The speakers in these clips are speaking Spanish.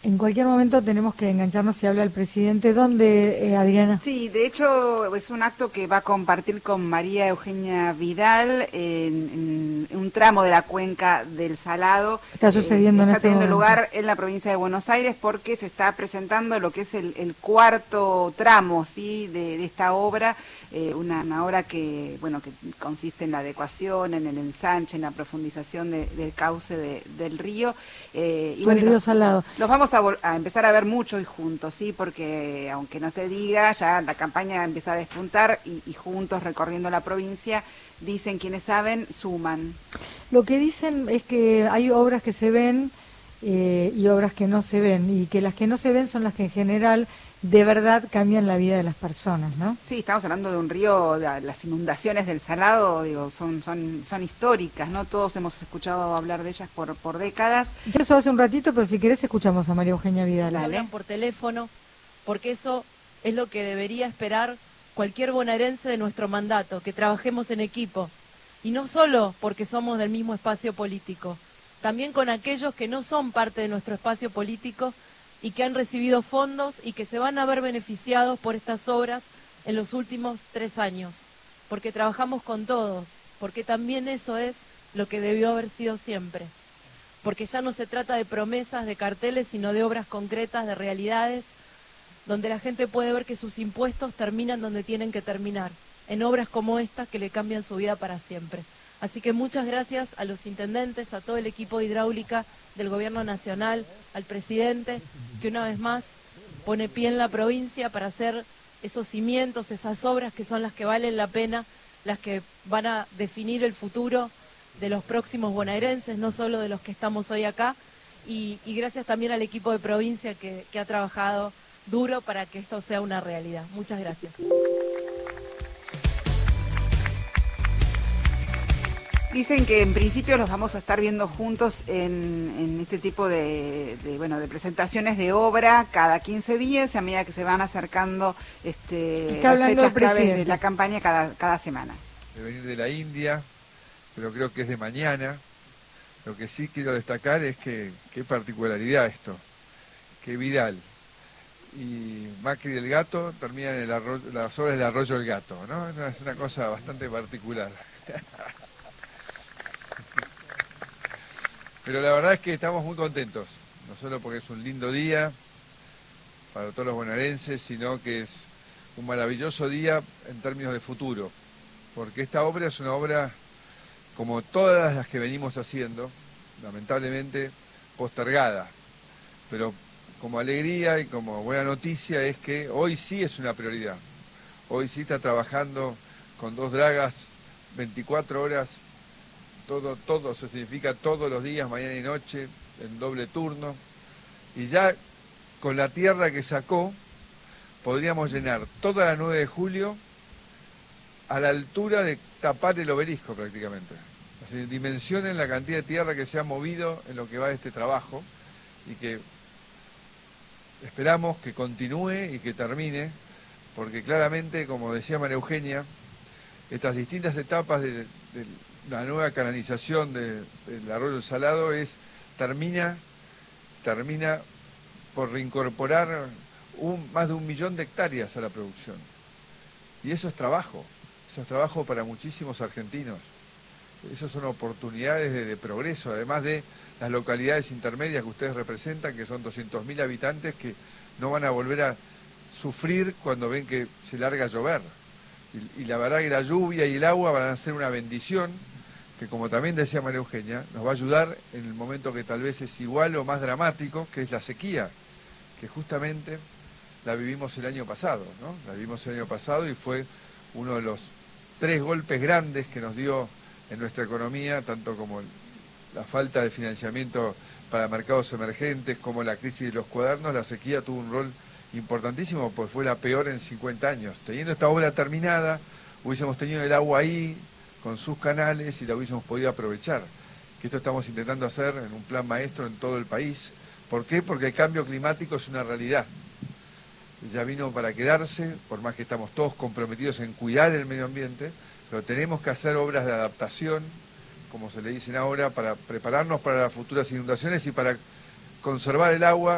En cualquier momento tenemos que engancharnos si habla el presidente. ¿Dónde, Adriana? Sí, de hecho es un acto que va a compartir con María Eugenia Vidal en un tramo de la cuenca del Salado. Está sucediendo en Está este teniendo momento. lugar en la provincia de Buenos Aires porque se está presentando lo que es el cuarto tramo, ¿sí?, de esta obra, una obra que, bueno, que consiste en la adecuación, en el ensanche, en la profundización del cauce del río. Y bueno, el río Salado. los vamos a empezar a ver mucho y juntos, ¿sí? Porque aunque no se diga, ya la campaña empieza a despuntar y juntos recorriendo la provincia, dicen quienes saben, suman. Lo que dicen es que hay obras que se ven y obras que no se ven, y que las que no se ven son las que en general de verdad cambian la vida de las personas, ¿no? Sí, estamos hablando de un río, las inundaciones del Salado, digo, son históricas, ¿no? Todos hemos escuchado hablar de ellas por décadas. Ya eso hace un ratito, pero si querés escuchamos a María Eugenia Vidal. Hablan por teléfono, porque eso es lo que debería esperar cualquier bonaerense de nuestro mandato, que trabajemos en equipo, y no solo porque somos del mismo espacio político, también con aquellos que no son parte de nuestro espacio político y que han recibido fondos y que se van a ver beneficiados por estas obras en los últimos 3 años, porque trabajamos con todos, porque también eso es lo que debió haber sido siempre, porque ya no se trata de promesas, de carteles, sino de obras concretas, de realidades, donde la gente puede ver que sus impuestos terminan donde tienen que terminar, en obras como estas que le cambian su vida para siempre. Así que muchas gracias a los intendentes, a todo el equipo de hidráulica del Gobierno Nacional, al presidente, que una vez más pone pie en la provincia para hacer esos cimientos, esas obras que son las que valen la pena, las que van a definir el futuro de los próximos bonaerenses, no solo de los que estamos hoy acá, y gracias también al equipo de provincia que ha trabajado duro para que esto sea una realidad. Muchas gracias. Dicen que en principio los vamos a estar viendo juntos en este tipo de presentaciones de obra cada 15 días, a medida que se van acercando las fechas claves de la campaña cada semana. De venir de la India, pero creo que es de mañana. Lo que sí quiero destacar es que qué particularidad esto, que Vidal y Macri del Gato terminan en las obras del Arroyo del Gato, ¿no? Es una cosa bastante particular. Pero la verdad es que estamos muy contentos, no solo porque es un lindo día para todos los bonaerenses, sino que es un maravilloso día en términos de futuro, porque esta obra es una obra, como todas las que venimos haciendo, lamentablemente postergada, pero como alegría y como buena noticia es que hoy sí es una prioridad, hoy sí está trabajando con 2 dragas 24 horas, todo se significa todos los días, mañana y noche, en doble turno, y ya con la tierra que sacó, podríamos llenar toda la 9 de julio a la altura de tapar el obelisco prácticamente. Así, dimensionen la cantidad de tierra que se ha movido en lo que va de este trabajo, y que esperamos que continúe y que termine, porque claramente, como decía María Eugenia, estas distintas etapas de la nueva canalización del Arroyo del Salado termina por reincorporar más de 1 millón de hectáreas a la producción. Y eso es trabajo para muchísimos argentinos. Esas son oportunidades de progreso, además de las localidades intermedias que ustedes representan, que son 200.000 habitantes que no van a volver a sufrir cuando ven que se larga a llover. Y la verdad que la lluvia y el agua van a ser una bendición, que como también decía María Eugenia, nos va a ayudar en el momento que tal vez es igual o más dramático, que es la sequía, que justamente la vivimos el año pasado, ¿no? La vivimos el año pasado y fue uno de los 3 golpes grandes que nos dio en nuestra economía, tanto como la falta de financiamiento para mercados emergentes, como la crisis de los cuadernos. La sequía tuvo un rol importantísimo, pues fue la peor en 50 años. Teniendo esta obra terminada, hubiésemos tenido el agua ahí, con sus canales, y la hubiésemos podido aprovechar. Que esto estamos intentando hacer en un plan maestro en todo el país. ¿Por qué? Porque el cambio climático es una realidad. Ya vino para quedarse, por más que estamos todos comprometidos en cuidar el medio ambiente, pero tenemos que hacer obras de adaptación, como se le dicen ahora, para prepararnos para las futuras inundaciones y para conservar el agua,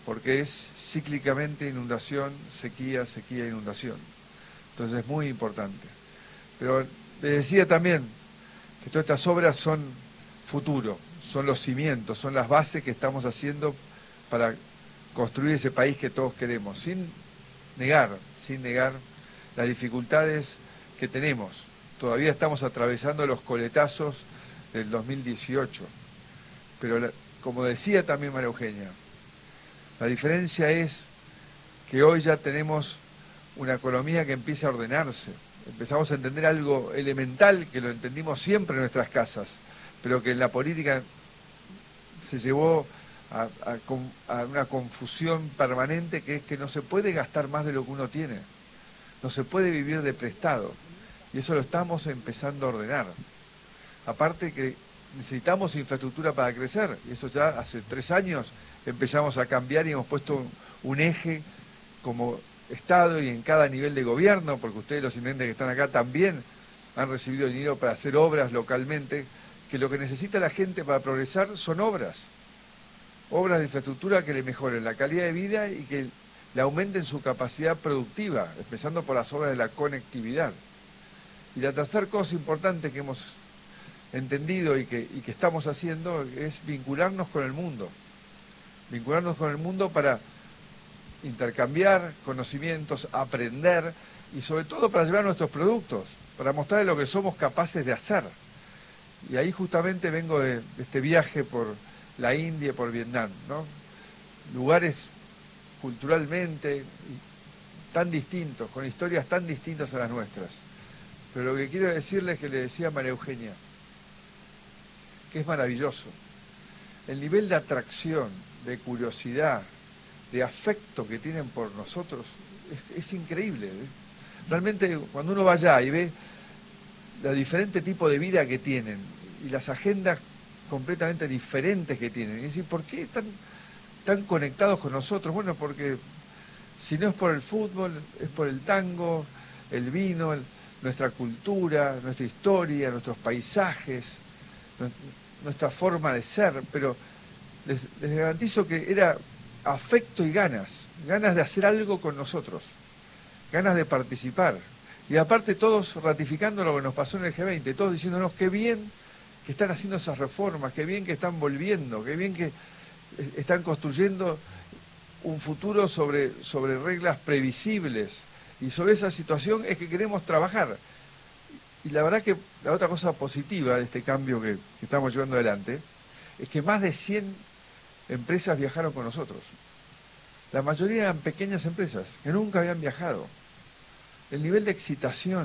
porque es cíclicamente inundación, sequía, sequía, inundación. Entonces es muy importante. Pero les decía también que todas estas obras son futuro, son los cimientos, son las bases que estamos haciendo para construir ese país que todos queremos, sin negar las dificultades que tenemos. Todavía estamos atravesando los coletazos del 2018, pero como decía también María Eugenia, la diferencia es que hoy ya tenemos una economía que empieza a ordenarse. Empezamos a entender algo elemental que lo entendimos siempre en nuestras casas, pero que en la política se llevó a una confusión permanente, que es que no se puede gastar más de lo que uno tiene, no se puede vivir de prestado, y eso lo estamos empezando a ordenar. Aparte que necesitamos infraestructura para crecer, y eso ya hace 3 años empezamos a cambiar y hemos puesto un eje como Estado y en cada nivel de gobierno, porque ustedes los intendentes que están acá también han recibido dinero para hacer obras localmente, que lo que necesita la gente para progresar son obras de infraestructura que le mejoren la calidad de vida y que le aumenten su capacidad productiva, empezando por las obras de la conectividad. Y la tercera cosa importante que hemos entendido y que estamos haciendo es vincularnos con el mundo para intercambiar conocimientos, aprender y sobre todo para llevar nuestros productos, para mostrarles lo que somos capaces de hacer. Y ahí justamente vengo de este viaje por la India y por Vietnam, ¿no? Lugares culturalmente tan distintos, con historias tan distintas a las nuestras. Pero lo que quiero decirles es que le decía a María Eugenia, que es maravilloso. El nivel de atracción, de curiosidad, de afecto que tienen por nosotros es increíble. Realmente cuando uno va allá y ve los diferentes tipos de vida que tienen y las agendas completamente diferentes que tienen, y decir, ¿por qué están tan conectados con nosotros? Bueno, porque si no es por el fútbol, es por el tango, el vino, nuestra cultura, nuestra historia, nuestros paisajes, nuestra forma de ser, pero les garantizo que era afecto y ganas de hacer algo con nosotros, ganas de participar. Y aparte todos ratificando lo que nos pasó en el G20, todos diciéndonos qué bien que están haciendo esas reformas, qué bien que están volviendo, qué bien que están construyendo un futuro sobre reglas previsibles. Y sobre esa situación es que queremos trabajar. Y la verdad que la otra cosa positiva de este cambio que estamos llevando adelante es que más de 100 empresas viajaron con nosotros. La mayoría eran pequeñas empresas que nunca habían viajado. El nivel de excitación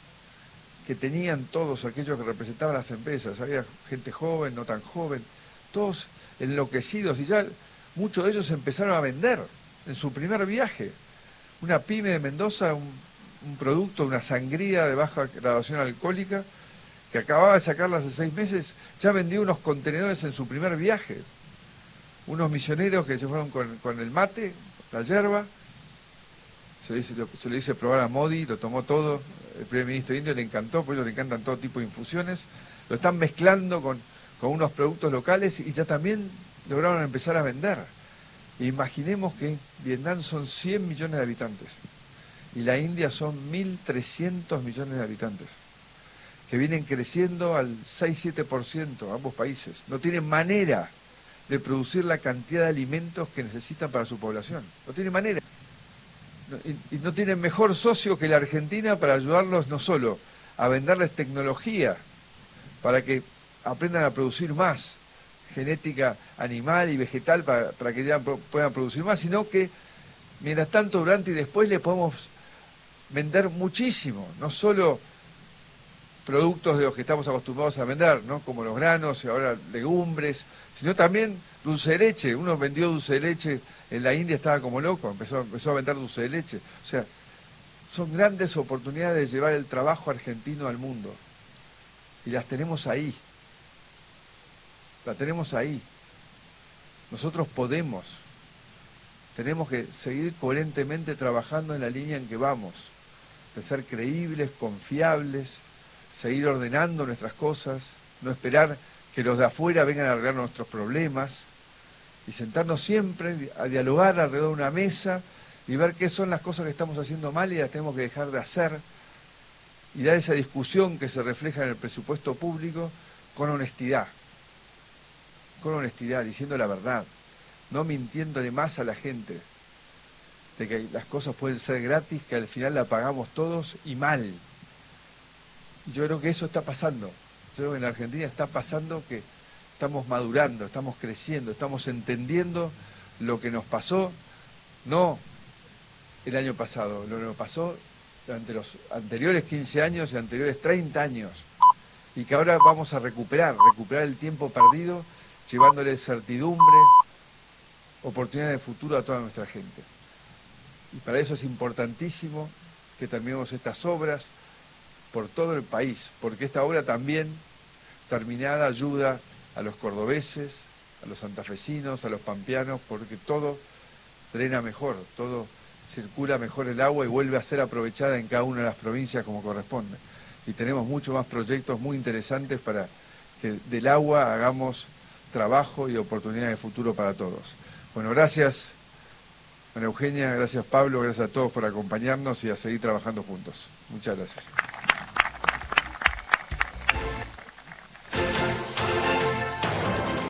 que tenían todos aquellos que representaban las empresas, había gente joven, no tan joven, todos enloquecidos, y ya muchos de ellos empezaron a vender en su primer viaje. Una pyme de Mendoza, un producto, una sangría de baja graduación alcohólica, que acababa de sacarla hace 6 meses, ya vendió unos contenedores en su primer viaje. Unos misioneros que se fueron con el mate, la yerba, se le hice probar a Modi, lo tomó todo, el primer ministro indio le encantó, porque a ellos le encantan todo tipo de infusiones, lo están mezclando con unos productos locales y ya también lograron empezar a vender. Imaginemos que Vietnam son 100 millones de habitantes y la India son 1.300 millones de habitantes, que vienen creciendo al 6-7%, ambos países. No tienen manera de producir la cantidad de alimentos que necesitan para su población. No tienen manera. Y no tienen mejor socio que la Argentina para ayudarlos no solo a venderles tecnología para que aprendan a producir más genética animal y vegetal para que ya puedan producir más, sino que mientras tanto, durante y después le podemos vender muchísimo, no solo productos de los que estamos acostumbrados a vender, ¿no? Como los granos y ahora legumbres, sino también dulce de leche. Uno vendió dulce de leche en la India, estaba como loco, empezó a vender dulce de leche. O sea, son grandes oportunidades de llevar el trabajo argentino al mundo. Y las tenemos ahí. La tenemos ahí. Nosotros podemos. Tenemos que seguir coherentemente trabajando en la línea en que vamos, de ser creíbles, confiables, seguir ordenando nuestras cosas, no esperar que los de afuera vengan a arreglar nuestros problemas, y sentarnos siempre a dialogar alrededor de una mesa y ver qué son las cosas que estamos haciendo mal y las tenemos que dejar de hacer, y dar esa discusión que se refleja en el presupuesto público con honestidad, diciendo la verdad, no mintiéndole más a la gente, de que las cosas pueden ser gratis, que al final la pagamos todos y mal. Yo creo que eso está pasando. Yo creo que en Argentina está pasando que estamos madurando, estamos creciendo, estamos entendiendo lo que nos pasó, no el año pasado, lo que nos pasó durante los anteriores 15 años y anteriores 30 años, y que ahora vamos a recuperar el tiempo perdido, llevándole certidumbre, oportunidades de futuro a toda nuestra gente. Y para eso es importantísimo que terminemos estas obras por todo el país, porque esta obra también, terminada, ayuda a los cordobeses, a los santafesinos, a los pampeanos, porque todo drena mejor, todo circula mejor el agua y vuelve a ser aprovechada en cada una de las provincias como corresponde. Y tenemos muchos más proyectos muy interesantes para que del agua hagamos trabajo y oportunidades de futuro para todos. Bueno, gracias María Eugenia, gracias Pablo, gracias a todos por acompañarnos y a seguir trabajando juntos. Muchas gracias.